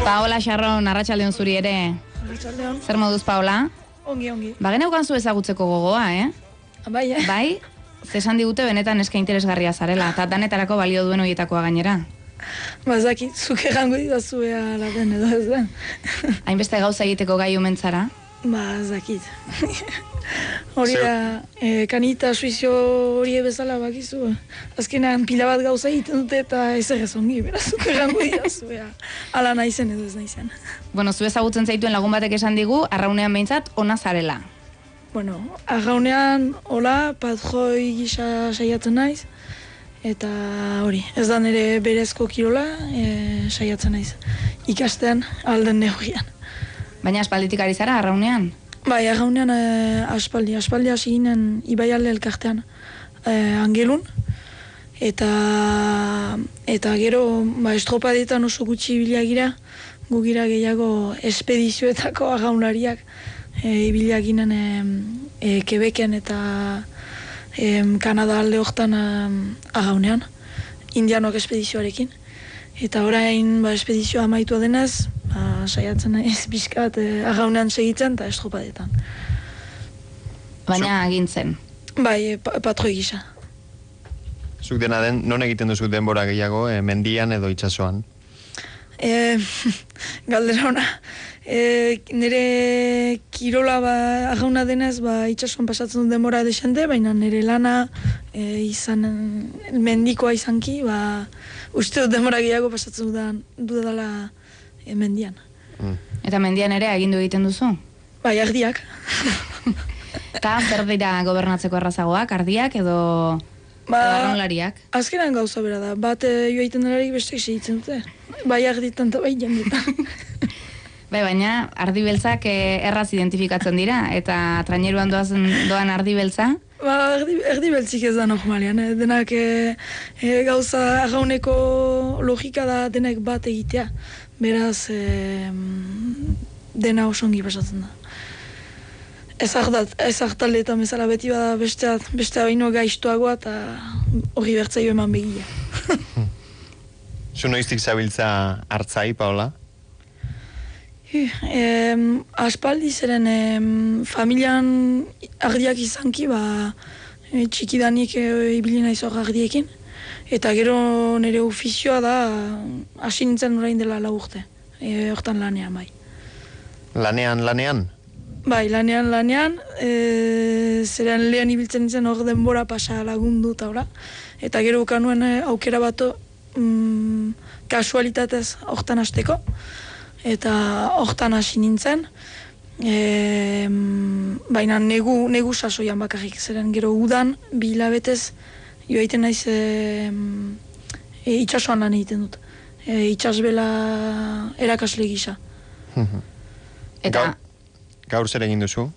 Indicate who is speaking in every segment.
Speaker 1: Paola Xarron, arratsaldeon zuri ere.
Speaker 2: Arratsaldeon.
Speaker 1: Zer moduz, Paola?
Speaker 2: Ongi.
Speaker 1: Ba, geneukan zu ezagutzeko gogoa,
Speaker 2: Bai,
Speaker 1: Bai? Zesan digute benetan eska interesgarria zarela, eta danetarako balio duen horietakoa gainera.
Speaker 2: Ba, zaki, zuk egango didazuea laten edo ez da.
Speaker 1: Hainbeste gauza egiteko gai omen zara?
Speaker 2: Ba, zakit. Hori da, kanita suizio hori bezala bakizu. Azkenean pila bat gauza egiten dute eta ezer ez ongi, beraz, zuk egango didazuea. Ala naizen edo ez naizen.
Speaker 1: Bueno, zu ezagutzen zaituen lagun batek esan digu, arraunean behintzat ona zarela.
Speaker 2: Bueno, arraunean, hola, patroi gisa saiatzen naiz. Eta hori, ez da nire berezko kirola, saiatzen naiz. Ikastean, alden neurrian.
Speaker 1: Baina aspalditik ari zara, arraunean?
Speaker 2: Bai, arraunean aspaldi hasi ginen Ibaialde elkartean Angelun. Eta gero, estropadetan oso gutxi biliagira, gugira gehiago espedizioetako arraunlariak ibiliak ginen Quebecen eta Kanada alde hortan arraunean, indianok espedizioarekin. Eta orain espedizioa amaitua denez, saiatzen ez bizkat arraunean segitzen eta estropadetan.
Speaker 1: Baina agintzen?
Speaker 2: Bai, patroi gisa.
Speaker 3: Zuk dena den, non egiten duzu denbora gehiago, mendian edo itsasoan?
Speaker 2: Galdera ona. Nire kirola arrauna denez itsasoan pasatzen dut denbora desente, baina nire lana mendikoa izanki, uste dut denbora gehiago pasatzen dudala mendian.
Speaker 1: Eta mendian ere agindu egiten duzu?
Speaker 2: Bai, ardiak.
Speaker 1: Eta zer dira gobernatzeko errazagoak, ardiak edo arraunlariak?
Speaker 2: Azkenan gauza bera da, bat joaiten delarik beste segitzen dute. Bai arditan eta bai jendetan.
Speaker 1: Bai, baina ardi beltzak erraz identifikatzen dira, eta traineruan doan ardi beltza?
Speaker 2: Erdi beltzik ez da normalian, denak gauza arrauneko logika da denak bat egitea. Beraz, dena osongi pasatzen da. Ez hartaldeetan bezala beti bada bestea baino gaiztuagoa eta hori bertzaio eman begia.
Speaker 3: Zu noiztik zabiltza hartzai, Paola?
Speaker 2: Aspaldi zeren familian ardiak izanki, txikidanik ibili naiz hor ardiekin. Eta gero nire ofizioa da, hasi nintzen orain dela 4 urte, hortan lanean bai.
Speaker 3: Lanean?
Speaker 2: Bai, lanean, zeren lehen ibiltzen nintzen hor denbora pasa lagundu eta ora. Eta gero kanuen aukera bato kasualitatez hortan hasteko. Eta hortan hasi nintzen, baina negu sasoian bakarrik, zeren gero udan, 2 hilabetez, joaiten naiz itsasoan lan egiten dut. Itsasbela erakasle gisa.
Speaker 1: Eta
Speaker 3: gaur zer egin duzu?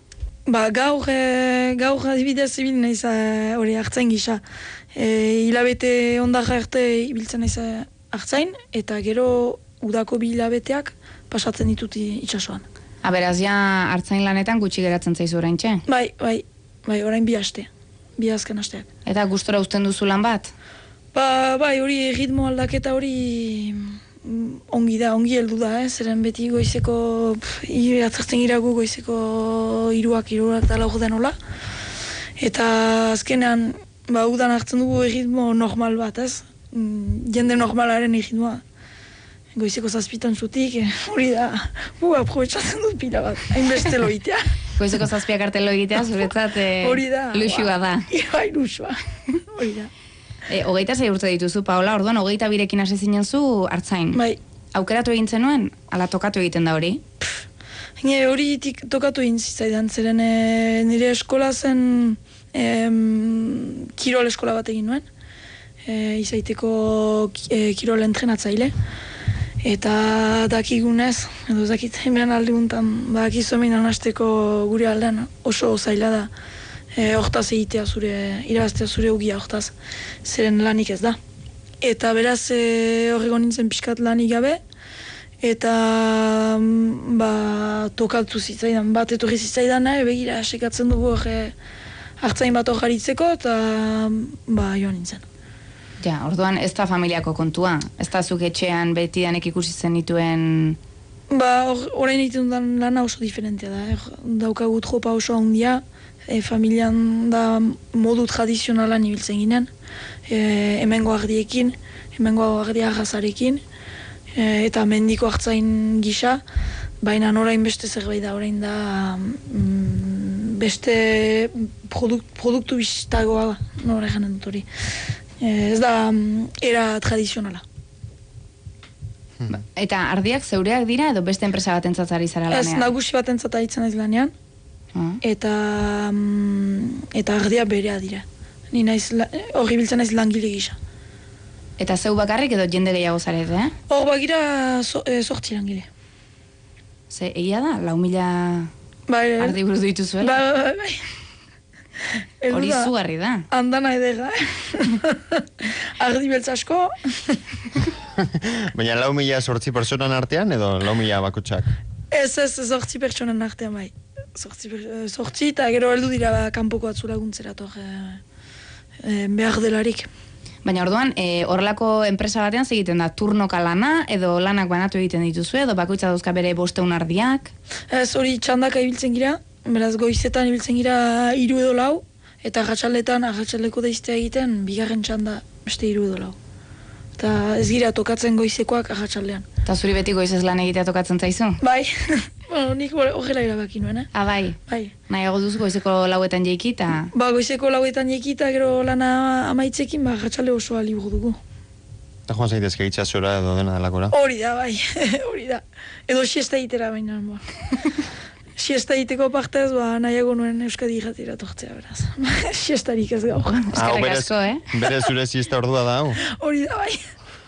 Speaker 2: Gaur adibidez ibil naiz hori hartzain gisa. Hilabete ondarra arte ibiltzen naiz hartzain, eta gero udako 2 hilabeteak pasatzen ditut itsasoan.
Speaker 1: Beraz, ja hartzain lanetan gutxi geratzen zaizu oraintxe?
Speaker 2: Bai, orain 2 aste. 2 azken asteak.
Speaker 1: Eta gustora uzten duzu lan bat?
Speaker 2: Bai, hori ritmo aldaketa hori ongi heldu da, zeren beti goizeko, atzertzen iragu goizeko 3 eta 4 denola. Eta azkenean, udan hartzen dugu ritmo normal bat, ez? Jende normalaren ritmoa. Goizeko 7 zutik, hori da, aprobetsatzen dut pila bat, hainbeste loitea.
Speaker 1: Goizeko 7 arte loitea, zuretzat luxua da.
Speaker 2: Bai, luxua, hori da.
Speaker 1: 26 urte dituzu, Paola, orduan 22rekin hasi zinen zu hartzain.
Speaker 2: Bai.
Speaker 1: Aukeratu egin zenuen, ala tokatu egiten da hori?
Speaker 2: Hori tokatu egin zitzaidan, zeren nire eskola zen kirol eskola bat egin nuen, izaiteko kirol entrenatzaile. Eta dakigunez, edo dakit hemen alde guntan, bakizu hemen anasteko gure aldean oso zaila da hortaz egitea irabaztea zure ugia hortaz, zeren lanik ez da. Eta beraz horrego nintzen pixkat lanik gabe, eta tokatu zitzaidan, bat etorri zitzaidan, begira sekatzen dugu hartzain bat hor jaritzeko, eta joan nintzen.
Speaker 1: Ja, orduan ez da familiako kontua. Ez da zuk etxean betidanek ikusi zenituen...
Speaker 2: Ba, orain egiten dudan lana oso diferentea da. Daukagut jopa oso handia, familian da modu tradizionalan ibiltzen ginen, hemengo ardiekin, hemengo ardia arrazarekin, eta mendiko hartzain gisa, baina orain beste zerbait da, orain da beste produktu biztagoa, nora eganen dut hori. Ez da era tradizionala.
Speaker 1: Eta ardiak zeureak dira edo beste enpresa bat entzatzari zara lanean?
Speaker 2: Ez, nagusi bat entzata itzen naiz lanean, eta ardia berea dira. Ni naiz, hori biltzen naiz langile gisa.
Speaker 1: Eta zeu bakarrik edo jende gehiago zarete, eh?
Speaker 2: Hor bagira sortzi langile.
Speaker 1: Ze, egia da, 4.000 ardi buruz dituzuela?
Speaker 2: Bai.
Speaker 1: Hori zugarri da.
Speaker 2: Andana edera, ardi beltz asko.
Speaker 3: Baina 4.000 pertsonan artean edo 4.000 bakotxak?
Speaker 2: Ez, 8 pertsonan artean bai. 8 eta gero heldu dira kanpoko atzu laguntzera behar delarik.
Speaker 1: Baina orduan, horrelako enpresa batean egiten da turnoka lana, edo lanak banatu egiten dituzu, edo bakoitza dauzka bere 500 ardiak? Ez,
Speaker 2: hori txandaka ibiltzen gira, beraz goizetan ibiltzen gira 3 edo 4, eta arratsaldeko deiztea egiten, bigarren txanda beste 3 edo 4. Eta ez gira tokatzen goizekoak arratsaldean.
Speaker 1: Eta zuri beti goizez lan egitea tokatzen zaizu?
Speaker 2: Bai, nik horrela irabaki nuen, eh?
Speaker 1: Bai.
Speaker 2: Bai.
Speaker 1: Nahiago duzu goizeko 4etan jeiki eta...
Speaker 2: Goizeko 4etan jeiki eta gero lana amaitzekin, arratsalde osoa liburu dugu.
Speaker 3: Eta joan zaitezke itxasora edo dena delakora?
Speaker 2: Hori da, bai, hori da. Edo siesta egitera baina, siesta egiteko partez, nahiago nuen Euskadi irratira tortzea, beraz. Siestarik ez gaur.
Speaker 1: Eskerrik asko,
Speaker 3: Bere zure siesta ordua da, hau?
Speaker 2: Hori da, bai.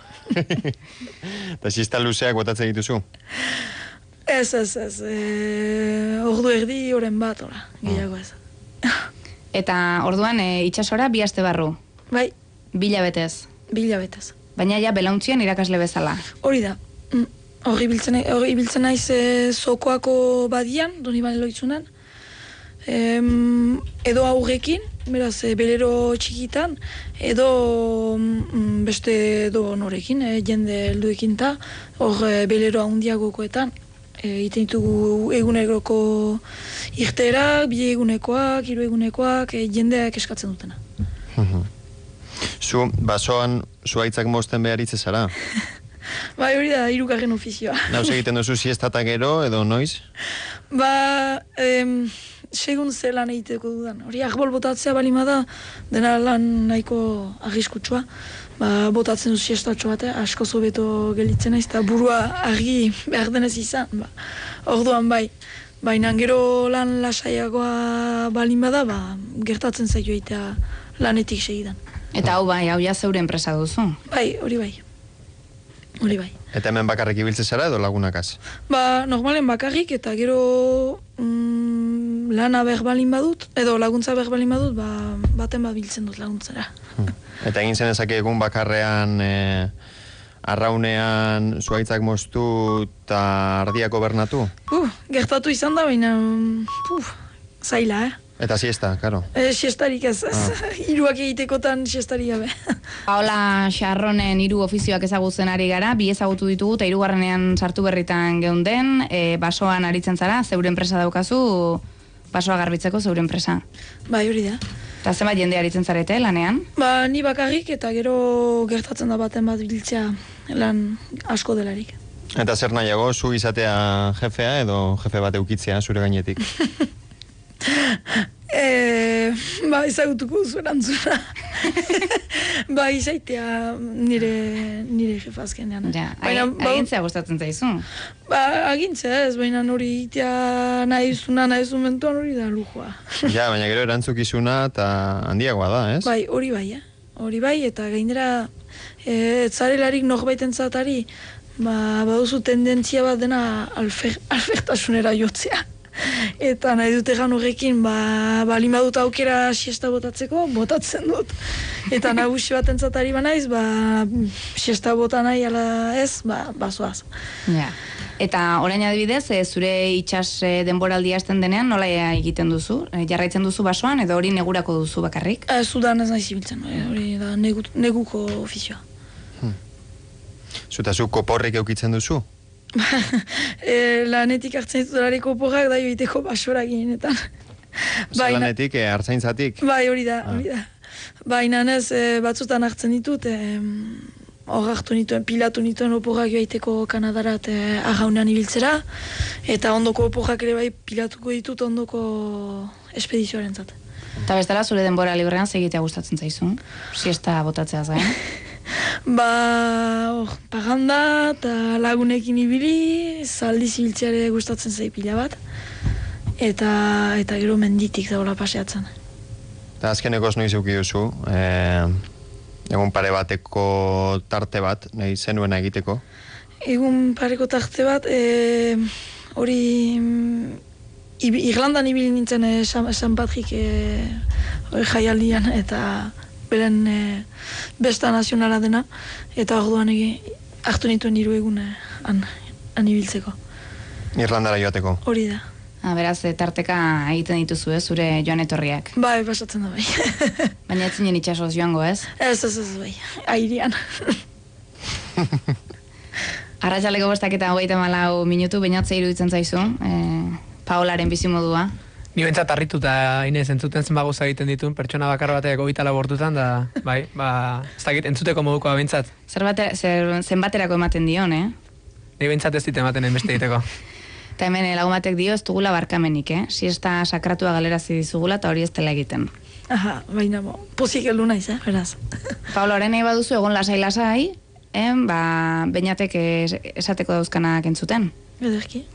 Speaker 3: Eta siesta luzeak botatzen dituzu?
Speaker 2: Ez. Ordu erdi oren bat, gehiago ez.
Speaker 1: Eta orduan itxasora 2 aste barru?
Speaker 2: Bai.
Speaker 1: 2 hilabetez?
Speaker 2: 2 hilabetez.
Speaker 1: Baina ja belauntzian irakasle bezala?
Speaker 2: Hori da. Hori biltzen naiz zokoako badian, Donibane Loitzunan, edo aurrekin, beraz, belero txikitan, edo beste edo norekin, jende helduekin ta, hor belero handiagokoetan, egiten ditugu eguneroko irterak, 2 egunekoak, 3 egunekoak, jendeak eskatzen dutena.
Speaker 3: Zu, basoan, zuaitzak mozten beharitze zara?
Speaker 2: Bai, hori da, 3. ofizioa.
Speaker 3: Nauz egiten duzu siestata gero, edo noiz?
Speaker 2: Segun ze lan egiteko dudan. Hori arbol botatzea balima da, dena lan nahiko arriskutsua. Botatzen du siestatxo bat, asko zobeto gelitzen naiz, eta burua argi behar denez izan. Orduan bai, baina gero lan lasaiagoa balima da, gertatzen zaio egitea lanetik segidan.
Speaker 1: Eta hau bai, hau ja zeure enpresa duzu?
Speaker 2: Bai, hori bai. Hori bai.
Speaker 3: Eta hemen bakarrik ibiltze zara edo lagunakaz?
Speaker 2: Normalen bakarrik eta gero lana berbalin badut, edo laguntza berbalin badut, baten biltzen dut laguntzera.
Speaker 3: Eta egin zenezake egun bakarrean arraunean zuaitzak moztu eta ardiako bernatu?
Speaker 2: Gertatu izan da, baina zaila,
Speaker 3: Eta siesta, karo?
Speaker 2: Siestarik ez, 3 egitekotan siestarik gabe.
Speaker 1: Paola Xarronen 3 ofizioak ezagutzen ari gara, 2 ezagutu ditugu eta 3. sartu berritan geunden, basoan aritzen zara, zeure enpresa daukazu, basoa garbitzeko zeure enpresa.
Speaker 2: Bai, hori da.
Speaker 1: Eta zenbat jende aritzen zarete lanean?
Speaker 2: Ni bakarrik eta gero gertatzen da baten bat biltzea lan asko delarik.
Speaker 3: Eta zer nahiago, zu izatea jefea edo jefe bat eukitzea zure gainetik?
Speaker 2: Ezagutuko duzu erantzuna. Izaitea nire jefa azkenean.
Speaker 1: Agintzea gustatzen zaizu?
Speaker 2: Agintzea ez, baina hori itea nahi zuen mentuan hori da lujua.
Speaker 3: Ja, baina gero erantzukizuna eta handiagoa da, ez?
Speaker 2: Bai, hori bai, eta gainera etzarelarik norbait entzatari, baduzu tendentzia bat dena alfertasunera jotzea. Eta nahi dute gan horrekin, balin badut aukera siesta botatzeko, botatzen dut. Eta nagusi bat entzatari banaiz, siesta bota nahi ala ez, bazoaz.
Speaker 1: Ja. Eta orain adibidez, zure itxas denboraldia hasten denean, nola egiten duzu? Jarraitzen duzu basoan edo hori negurako duzu bakarrik?
Speaker 2: Zudan ez nahi zibiltzen, hori da neguko ofizioa.
Speaker 3: Zuta zu koporrik eukitzen duzu?
Speaker 2: Lanetik hartzen ditulareko oporrak da joiteko basora ginenetan.
Speaker 3: Lanetik, hartzaintzatik?
Speaker 2: Bai, hori da. Baina ez, batzutan hartzen ditut, hor hartu nituen, pilatu nituen oporrak joiteko Kanadarat arraunean ibiltzera, eta ondoko oporrak ere bai pilatuko ditut ondoko espedizioaren zat.
Speaker 1: Eta bestela zure denbora librean segitea gustatzen zaizun? Siesta botatzea zain?
Speaker 2: Paganda eta lagunekin ibili, zaldi zibiltzeare gustatzen zai pila bat, eta gero menditik dagoela paseatzen.
Speaker 3: Eta azkenekoz noiz euki duzu, egun pare bateko tarte bat, nahi zenuena egiteko?
Speaker 2: Egun pareko tarte bat, hori Irlandan ibili nintzen San Patrick jaialdian, eta beren besta nazionala dena, eta orduan hartu nituen 3 egun han ibiltzeko.
Speaker 3: Irlandara joateko?
Speaker 2: Hori da.
Speaker 1: Beraz, tarteka egiten dituzu, zure joan etorriak?
Speaker 2: Bai, pasatzen da bai.
Speaker 1: Baina ez zinen itxasoz joango, ez?
Speaker 2: Ez, bai, airian.
Speaker 1: Arratsaleko 7:34 minutu, bainatze iruditzen zaizu, Paolaren bizimodua.
Speaker 4: Ni bentsat harrituta Inez entzuten zenba gauza egiten ditun, pertsona bakar batek 24 ordutan da, bai, ez dakit entzuteko modukoa bentsat.
Speaker 1: Zenbaterako ematen dion,
Speaker 4: Ni bentsat ez dit ematen enbeste egiteko.
Speaker 1: Eta hemen lagun batek dio ez dugula barkamenik, siesta sakratua galerazi dizugula eta hori ez dela egiten.
Speaker 2: Aha, baina pozik heldu naiz, beraz.
Speaker 1: Paolo, nahi baduzu egon lasai, beinatek esateko dauzkanak entzuten.
Speaker 2: Ederki.